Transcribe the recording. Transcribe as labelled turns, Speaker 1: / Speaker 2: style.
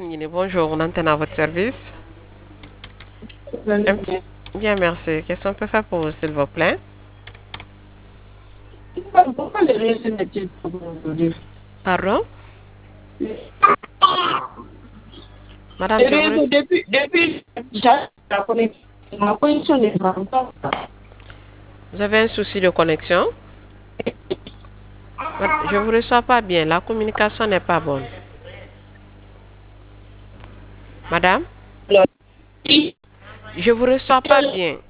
Speaker 1: Bonjour, on antenne à votre service. Bien, merci. Qu'est-ce qu'on peut faire pour vous, s'il vous plaît?
Speaker 2: Pourquoi les réseaux n'est-il pas bon aujourd'hui?
Speaker 1: Pardon? Madame,
Speaker 2: Les réseaux, depuis ma connexion n'est pas encore.
Speaker 1: vous avez un souci de connexion? Je ne vous reçois pas bien. La communication n'est pas bonne. Madame?
Speaker 2: Alors,
Speaker 1: Je ne vous reçois pas bien.